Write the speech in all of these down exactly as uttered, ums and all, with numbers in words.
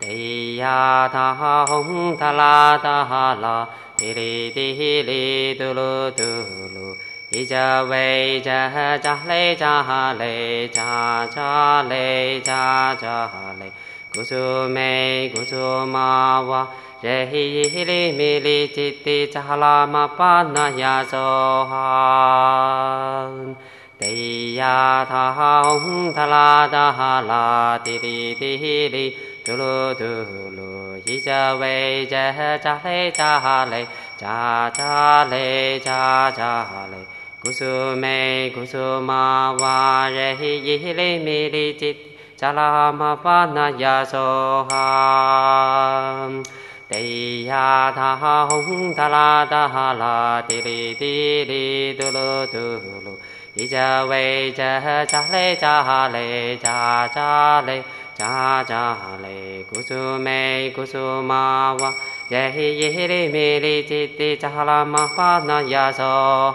Tây ya tha hong tha la ta ha la ti ri ti hi li tu lu tu lu hi cha vei cha cha le cha ha le cha cha le cha cha le cu su me cu su ma wa re hi hi li mi li chi ti cha la ma pa na ya so ha Tây ya tha hong tha la ta ha la ti ri ti hi li tu lu tu lu hi cha vei cha cha le cha ha le cha cha le cha cha le cu su me cu su ma wa re hi hi li mi li chi cha la ma pa na ya so ha Tây ya tha hong tha la ta ha la ti ri ti ri tu lu tu lu hi cha vei cha cha le cha ha le cha cha le cha cha le cu su me cu su ma wa ye hi hi li mi li chi ti cha la ma pa na ya so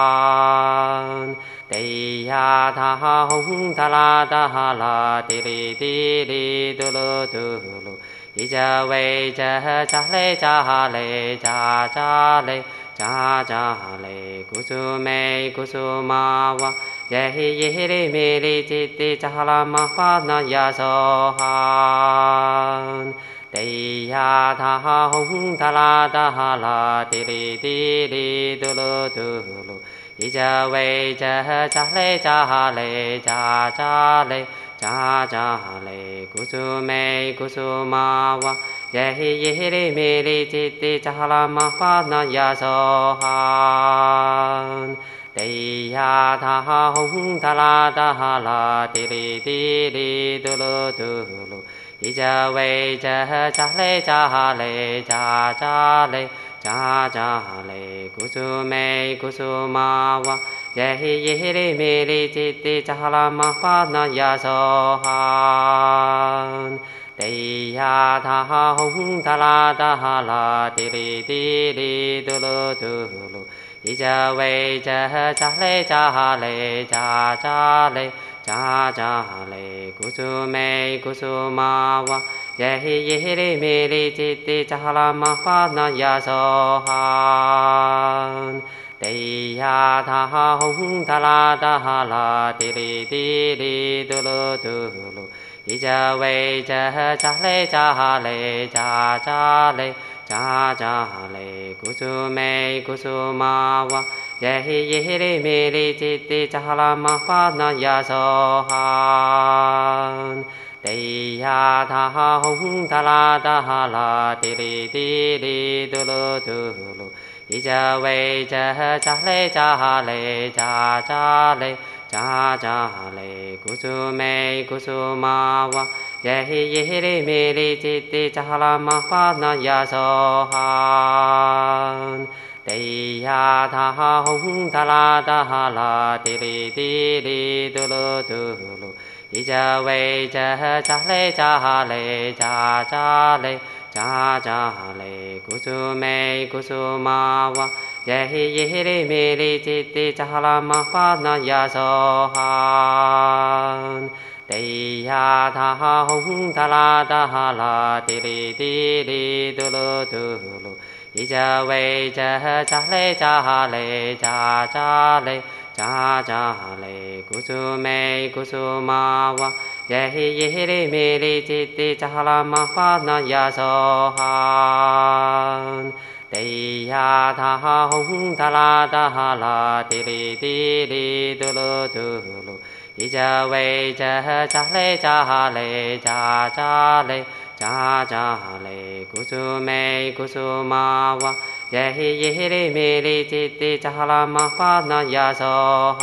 ha Tây ya tha hong tha la ta ha la ti ri ti ri tu lu tu lu hi cha vei cha cha le cha ha le cha cha le cha cha le cu su me cu su ma wa ye hi hi li mi li chi ti cha la ma pa na ya so ha Tây ya tha hong tha la ta ha la ti ri ti ri tu lu tu lu hi cha vei cha cha le cha ha le cha cha le cha cha le cu su me cu su ma wa ye hi hi li mi li chi ti cha la ma pa na ya so ha Tây ya tha hong tha la ta ha la ti ri ti ri tu lu tu lu hi cha vei cha cha le cha ha le cha cha le cha cha le cu su me cu su ma wa ye hi hi li mi li chi ti cha la ma pa na ya so ha Tây ya tha hong tha la ta ha la ti ri ti ri tu lu tu lu hi cha vei cha cha le cha ha le cha cha le cha cha le cu su me cu su ma wa ye hi hi li mi li chi ti cha la ma pa na ya so ha Tây ya tha hong tha la ta ha la ti ri ti ri tu lu tu lu hi cha vei cha cha le cha ha le cha cha le cha cha le cu su me cu su ma wa ye hi hi li mi li chi ti cha la ma pa na ya so ha Tây ya tha hong tha la ta ha la ti ri ti ri tu lu tu lu hi cha vei cha cha le cha ha le cha cha le cha cha le cu su me cu su ma wa ye hi hi li mi li chi ti cha la ma pa na ya so ha Tây ya tha hong tha la ta ha la ti ri ti ri tu lu tu lu hi cha vei cha cha le cha ha le cha cha le cha cha le cu su me cu su ma wa ye hi hi li mi li chi ti cha la ma pa na ya so ha Tây ya tha hong tha la ta ha la ti ri ti ri tu lu tu lu hi cha vei cha cha le cha ha le cha cha le cha cha le cu su me cu su ma wa ye hi hi li mi li chi ti cha la ma pa na ya so ha Tây ya tha hong tha la ta ha la ti ri ti ri tu lu tu lu hi cha vei cha cha le cha ha le cha cha le cha cha le cu su me cu su ma wa ye hi hi li mi li chi ti cha la ma pa na ya so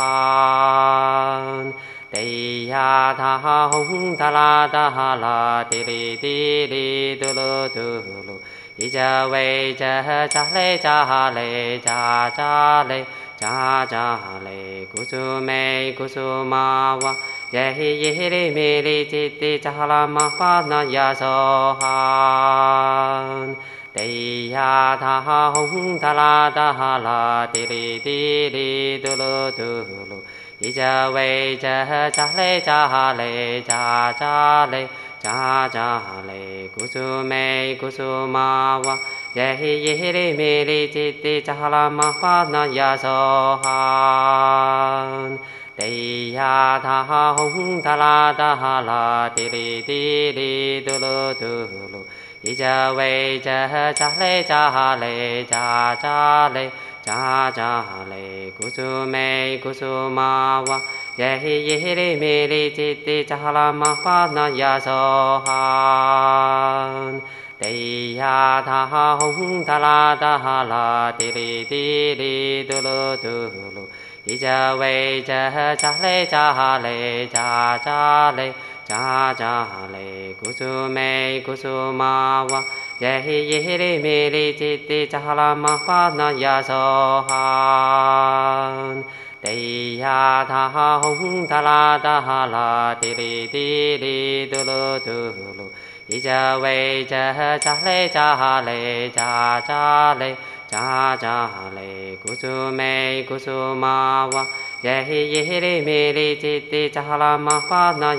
ha Tây ya tha hong tha la ta ha la ti ri ti ri tu lu tu lu hi cha vei cha cha le cha ha le cha cha le cha cha le cu su me cu su ma wa ye hi hi li mi li chi ti cha la ma pa na ya so ha Tây ya tha hong tha la ta ha la ti ri ti ri tu lu tu lu hi cha vei cha cha le cha ha le cha cha le cha cha le kusume kusuma yehi yehiri miri chitti chahalama padna yasohan Deya tha hung tala tahala tiri tiri tulu tulu Ija vei cha cha le cha le cha cha le cha cha le kusume kusuma Yehi yehiri miri chitti chahalama padna yasohan Deya tha hung tala tahala tiri tiri tulu tulu Ija vei cha cha le cha le cha cha le cha cha le kusume kusuma Yehi yehiri miri chitti chahalama padna yasohan Deya tha hung tala tahala tiri tiri tulu tulu Ija vei cha cha le cha le cha cha le cha cha le kusume kusuma Yehi yehiri miri chitti chahalama padna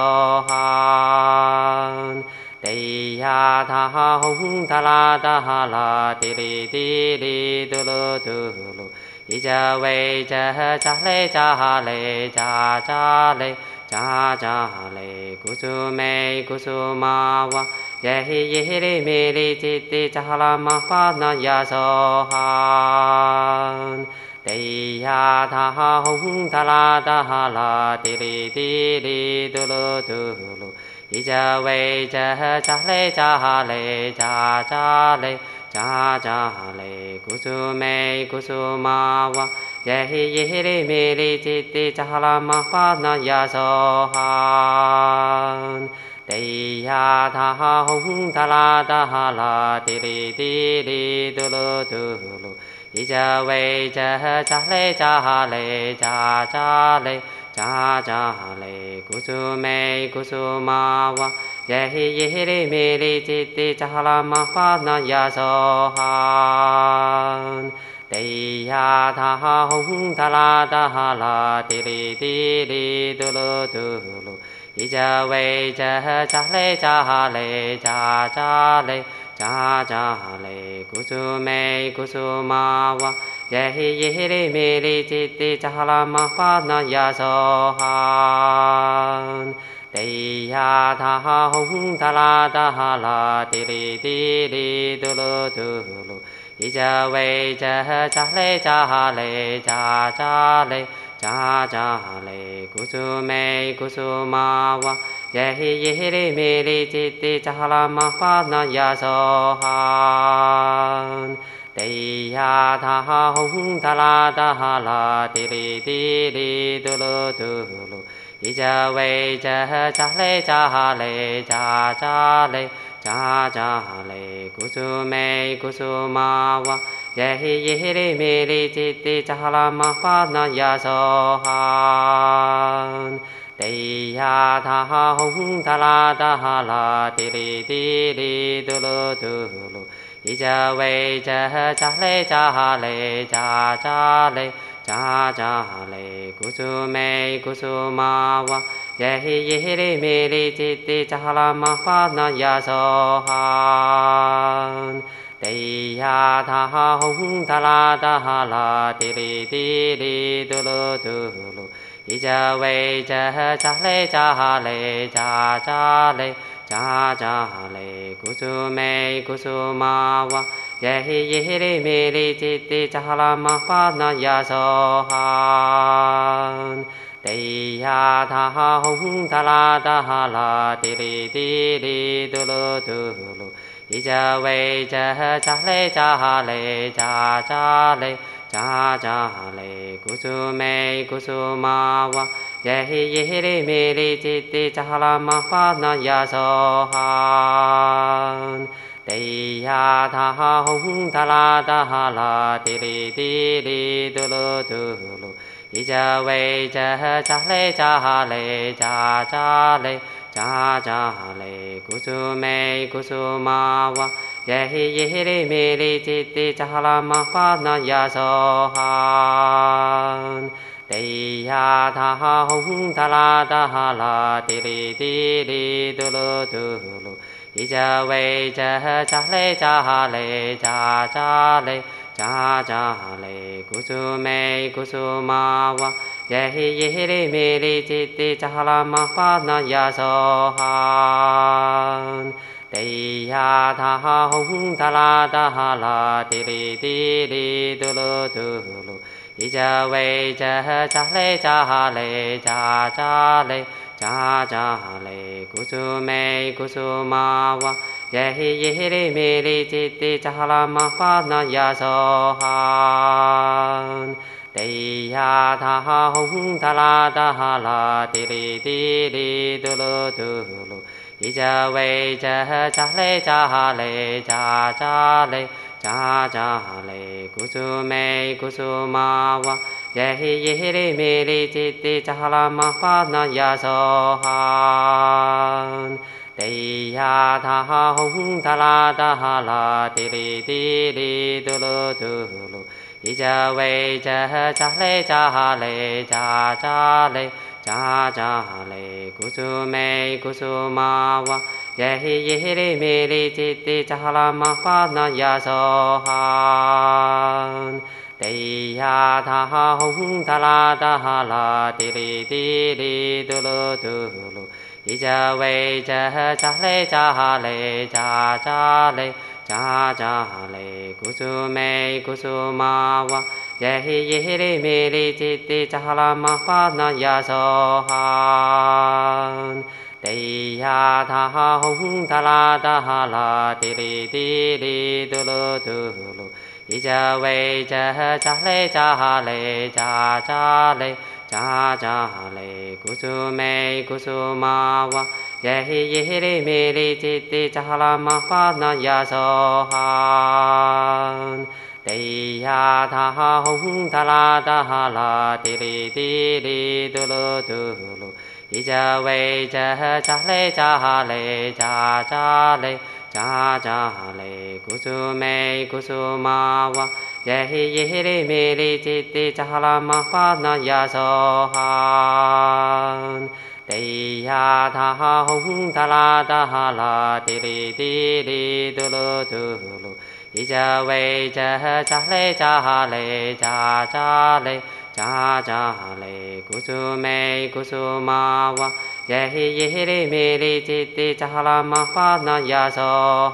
yasohan Deya tha hung tala tahala tiri tiri tulu tulu Ija vei cha cha le cha le cha cha le cha cha le kusume kusuma Yehi yehiri miri chitti chahalama padna yasohan Deya tha hung tala tahala tiri tiri tulu tulu Ija vei cha cha le cha le cha cha le cha cha le kusume kusuma Yehi yehiri miri chitti chahalama padna yasohan Deya tha hung tala tahala tiri tiri tulu tulu Ija vei cha cha le cha le cha cha le cha cha le kusume kusuma Yehi yehiri miri chitti chahalama padna yasohan Deya tha hung tala tahala tiri tiri tulu tulu Ija vei cha cha le cha le cha cha le cha cha le kusume kusuma Yehi yehiri miri chitti chahalama padna yasohan Deya tha hung tala tahala tiri tiri tulu tulu Ija vei cha cha le cha le cha cha le cha cha le kusume kusuma Yehi yehiri miri chitti chahalama padna yasohan Deya tha hung tala tahala tiri tiri tulu tulu Ija vei cha cha le cha le cha cha le cha cha le kusume kusuma Yehi yehiri miri chitti chahalama padna yasohan Deya tha hung tala tahala tiri tiri tulu tulu Ija vei cha cha le cha le cha cha le cha cha le kusume kusuma Yehi yehiri miri chitti chahalama padna yasohan Deya tha hung tala tahala tiri tiri tulu tulu Ija vei cha cha le cha le cha cha le cha cha le kusume kusuma Yehi yehiri miri chitti chahalama padna yasohan Deya tha hung tala tahala tiri tiri tulu tulu Ija vei cha cha le cha le cha cha le cha cha le kusume kusuma Yehi yehiri miri chitti chahalama padna yasohan Deya tha hung tala tahala tiri tiri tulu tulu Ija vei cha cha le cha le cha cha le cha cha le kusume kusuma Yehi yehiri miri chitti chahalama padna yasohan Tây ya tha hong tha la ta ha la ti ri ti ri tu lu tu lu i cha wei cha cha le cha le cha cha le cha cha le ku su me ku su ma wa ye hi ye ri me ri chi ti cha la ma pa na ya so han Tây ya tha hong tha la ta ha la ti ri ti ri tu lu tu lu i cha wei cha cha le cha le cha cha le cha cha le ku su me ku su ma wa ye hi ye ri me ri chi ti cha la ma pa na ya so han Tây ya tha hong tha la ta ha la ti ri ti ri tu lu tu lu i cha wei cha cha le cha le cha cha le cha cha le ku su me ku su ma wa ye hi ye ri me ri chi ti cha la ma pa na ya so han Tây ya tha hong tha la ta ha la ti ri ti ri tu lu tu lu i cha wei cha cha le cha le cha cha le cha cha le ku su me ku su ma wa ye hi ye ri me ri chi ti cha la ma pa na ya so han Tây ya tha hong tha la ta ha la ti ri ti ri tu lu tu lu i cha wei cha cha le cha le cha cha le cha cha le ku su me ku su ma wa ye hi ye ri me ri chi ti cha la ma pa na ya so han Tây ya tha hong tha la ta ha la ti ri ti ri tu lu tu lu i cha wei cha cha le cha le cha cha le cha cha le ku su me ku su ma wa ye hi ye ri me ri chi ti cha la ma pa na ya so han Tây ya tha hong tha la ta ha la ti ri ti ri tu lu tu lu i cha wei cha cha le cha le cha cha le cha cha le ku su me ku su ma wa ye hi ye ri me ri chi ti cha la ma pa na ya so han Tây ya tha hong tha la ta ha la ti ri ti ri tu lu tu lu i cha wei cha cha le cha le cha cha le cha cha le ku su me ku su ma wa ye hi ye ri me ri chi ti cha la ma pa na ya so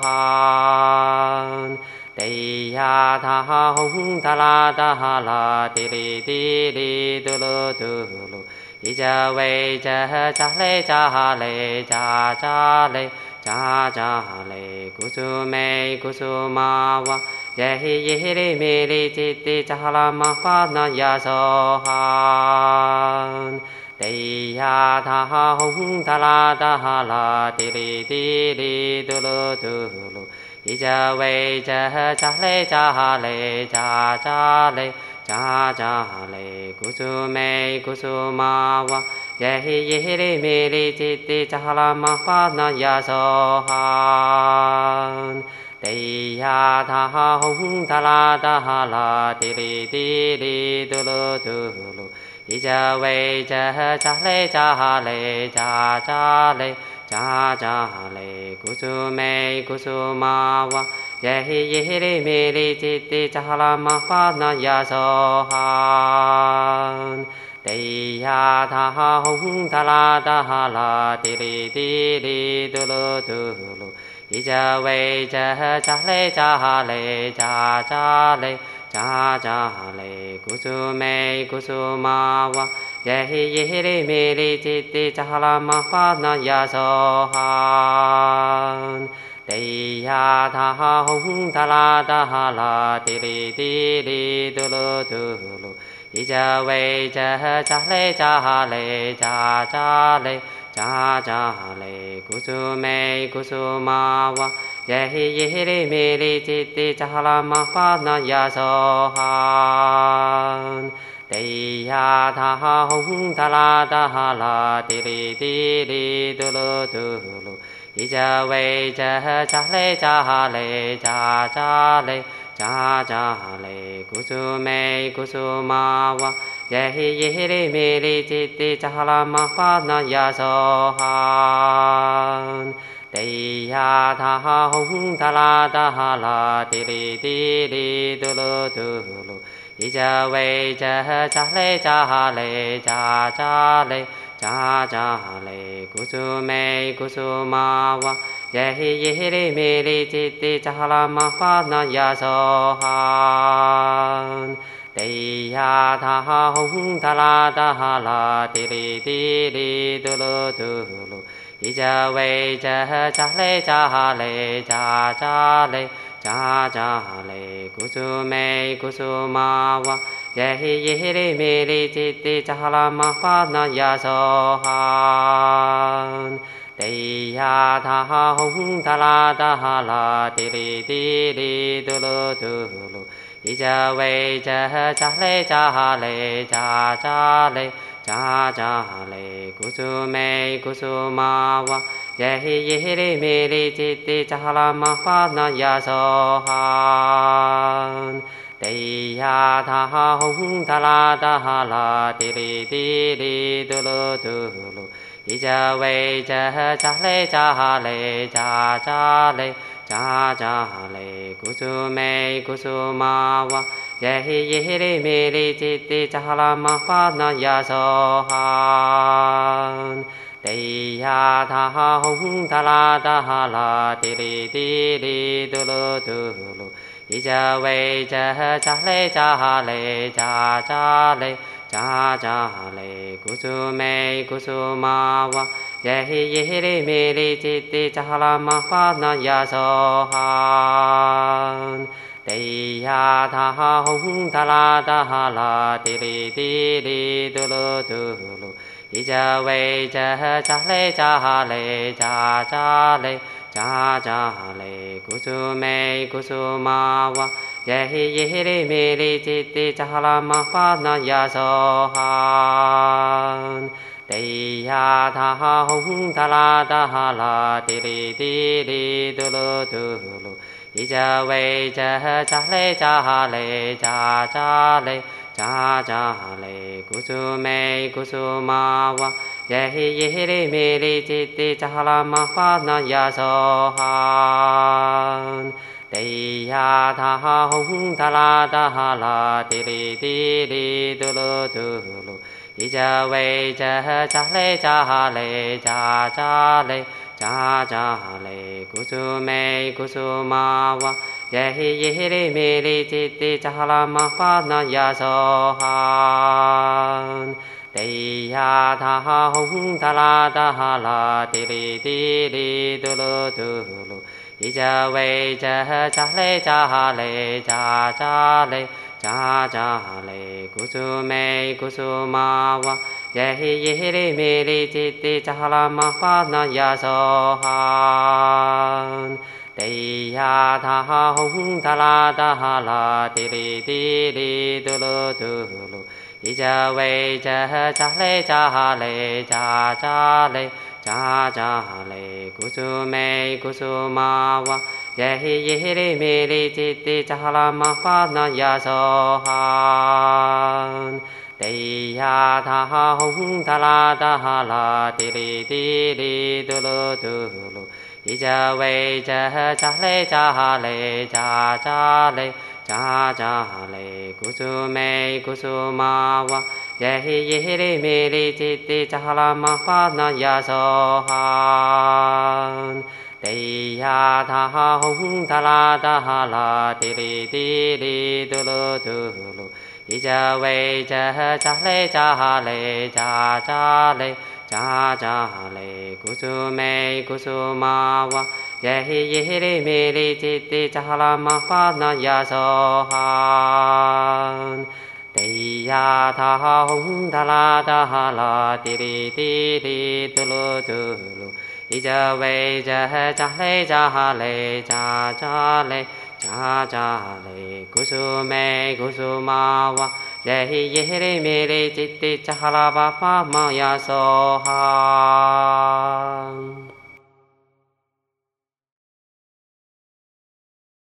han Tây ya tha hong tha la ta ha la ti ri ti ri tu lu tu lu i cha wei cha cha le cha le cha cha le cha cha le ku su me ku su ma wa ye hi ye ri me ri chi ti cha la ma pa na ya so han Tây ya tha hong tha la ta ha la ti ri ti ri tu lu tu lu i cha wei cha cha le cha le cha cha le cha cha le ku su me ku su ma wa ye hi ye ri me ri chi ti cha la ma pa na ya so han Tây ya tha hong tha la ta ha la ti ri ti ri tu lu tu lu i cha wei cha cha le cha le cha cha le cha cha le ku su me ku su ma wa ye hi ye ri me ri chi ti cha la ma pa na ya so han Tây ya tha hong tha la ta ha la ti ri ti ri tu lu tu lu i cha wei cha cha le cha le cha cha le cha cha le ku su me ku su ma wa ye hi ye ri me ri chi ti cha la ma pa na ya so han Tây ya tha hong tha la ta ha la ti ri ti ri tu lu tu lu i cha wei cha cha le cha le cha cha le cha cha le ku su me ku su ma wa ye hi ye ri me ri chi ti cha la ma pa na ya so han Tây ya tha hong tha la ta ha la ti ri ti ri tu lu tu lu i cha wei cha cha le cha le cha cha le cha cha le kusume kusuma yehi yehiri miri chitti chahalama padna yasohan Tây tha hong tha la ta la ti ri ti ri tu lu tu lu I cha wei cha cha le cha le cha cha le cha cha le kusume kusuma wa yehi yehiri miri chitti chahalama padna yasohan Tây tha hong tha la ta la ti ri ti ri tu lu tu lu I cha wei cha cha le cha le cha cha le cha cha le kusume kusuma wa yehi yehiri miri chitti chahalama padna yasohan Tây tha hong tha la ta la ti ri ti ri tu lu tu lu I cha wei cha cha le cha le cha cha le cha cha le kusume kusuma wa yehi yehiri miri chitti chahalama padna yasohan Tây tha hong tha la ta la ti ri ti ri tu lu tu lu I cha wei cha cha le cha le cha cha le cha cha le kusume kusuma wa yehi yehiri miri chitti chahalama padna yasohan Tây tha hong tha la ta la ti ri ti ri tu lu tu lu I cha wei cha cha le cha le cha cha le cha cha le kusume kusuma wa yehi yehiri miri chitti chahalama padna yasohan Tây tha hong tha la ta la ti ri ti ri tu lu tu lu I cha wei cha cha le cha le cha cha le cha cha le kusume kusuma wa yehi yehiri miri chitti chahalama padna yasohan Tây tha hong tha la ta la ti ri ti ri tu lu tu lu I cha wei cha cha le cha le cha cha le cha cha le kusume kusuma wa yehi yehiri miri chitti chahalama padna yasohan Tây tha hong tha la ta la ti ri ti ri tu lu tu lu I cha wei cha cha le cha le cha cha le cha cha le kusume kusuma wa yehi yehiri miri chitti chahalama padna yasohan Tây tha hong tha la ta la ti ri ti ri tu lu tu lu I cha wei cha cha le cha le cha cha le cha cha le kusume kusuma wa yehi yehiri miri chitti chahalama padna yasohan Tây tha hong tha la ta la ti ri ti ri tu lu tu lu I cha wei cha cha le cha le cha cha le cha cha le kusume kusuma wa yehi yehiri miri chitti chahalama padna yasohan Tây tha hong tha la ta la ti ri ti ri tu lu tu lu I cha wei cha cha le cha le cha cha le cha cha le kusume kusuma wa yehi yehiri miri chitti chahalama padna yasohan Tây tha hong tha la ta la ti ri ti ri tu lu tu lu I cha wei cha cha le cha le cha cha le cha cha le kusume kusuma wa yehi yehiri miri chitti chahalama padna yasohan Tây tha hong tha la ta la ti ri ti ri tu lu tu lu I cha wei cha cha le cha le cha cha le cha cha le kusume kusuma wa yehi yehiri miri chitti chahalama padna yasohan